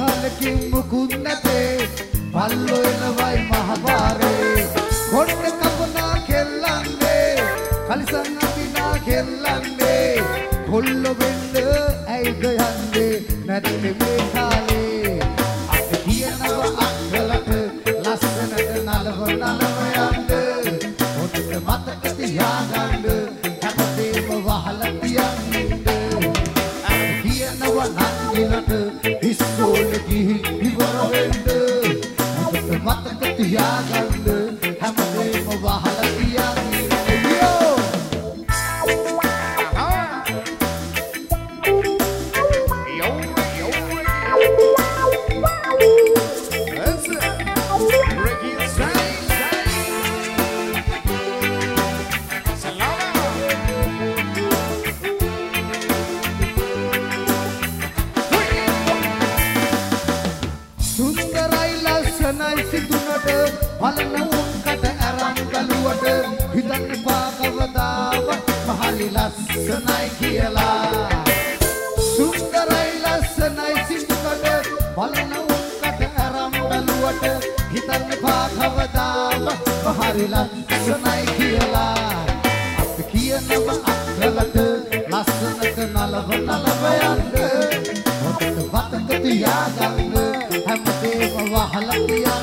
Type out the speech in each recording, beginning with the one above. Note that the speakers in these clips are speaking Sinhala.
කාලෙකින් මුකුත් නැතේ පල්ලෝ එනවයි මහපාරේ කොණ්ඩ කපනා කෙල්ලන්නේ කලිසම් අඳිනා කෙල්ලන්නේ කොල්ල වෙන්න ඇයිද යන්නේ නැත්නම් මේ කාලේ අපි කියනවා අක්කලට ලස්සනට නලව නලව යන්න හොඳට මතක තියාගන්න හැමදේම වහලා තියන්න අපි කියනවා නංගිලට ඉස්සෝලේ ගිහින් ඉවර වෙන්න හොඳට මතක තියාගන්න හැමදේම වහලා තියන්න බලන උන්කට අරන් ගලුවට හිතන්න පාකවදාව මහලි ලස්සනයි කියලා සුන්දරයි ලස්සනයි සිතුකට බලන උන්කට අරන් ගලුවට හිතන්න පාකවදාව මහලි ලස්සනයි කියලා අපි කියනවා අක්කලට ලස්සනට නලව නලව යන්න හොඳට වතක තියාගන්න හැමදේම වහලා තියන්න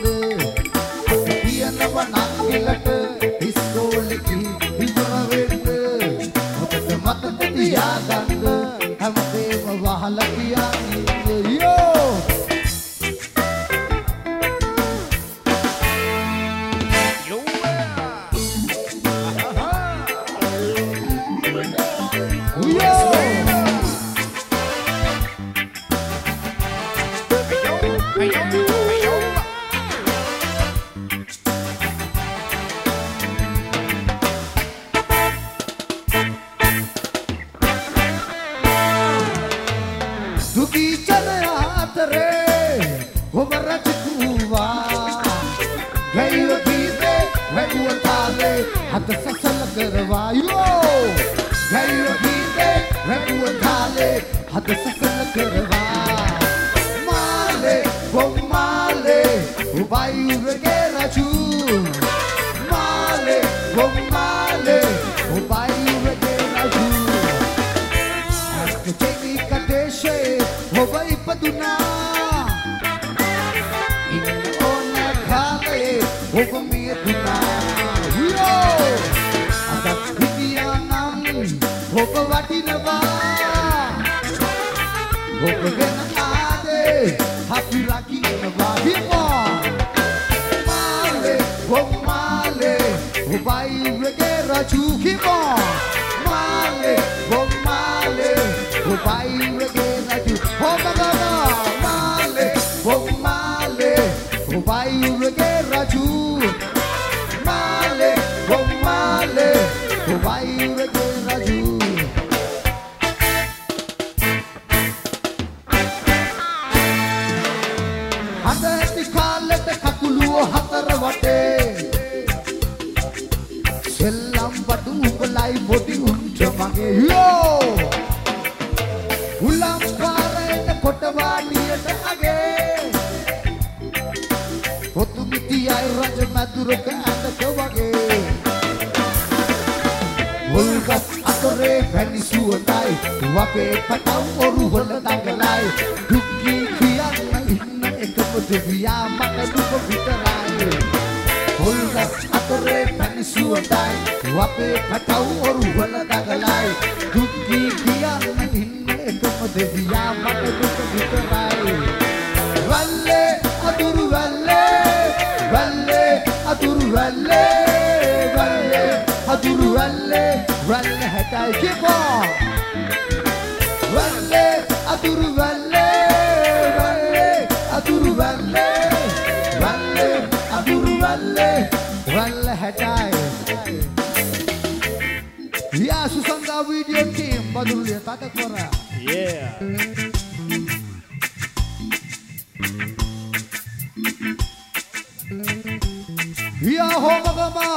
නංගිලට ඉස්සෝලේ ඉවර වෙන්න හොඳට මතක තියාගන්න හැමදේම වහලා තියන්න යෝ Susanga video team Badul lihat ada kora. Yeah. Ya homa gama.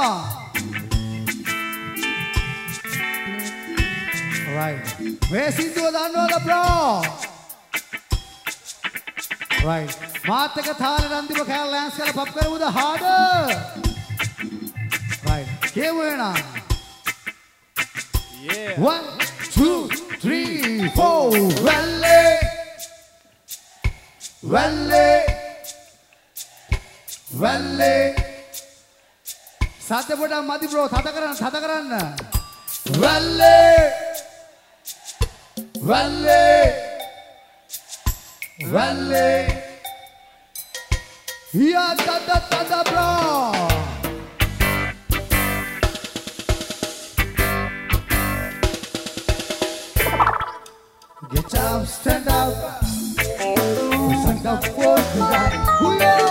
Alright. Where's Indo Danola bro? Right. මාත් එක තාලෙට අන්තිම කෑල්ල ලෑන්ස් කරලා පප් කරමුද harder. Right. කියමු එහෙනම්. Yeah. 1 2 3 4 Valley Valley Valley සද්ද පොඩක් මදි බ්‍රෝ තද කරන්න Valley Valley Valley Ya tata bro Get up, stand up for the right.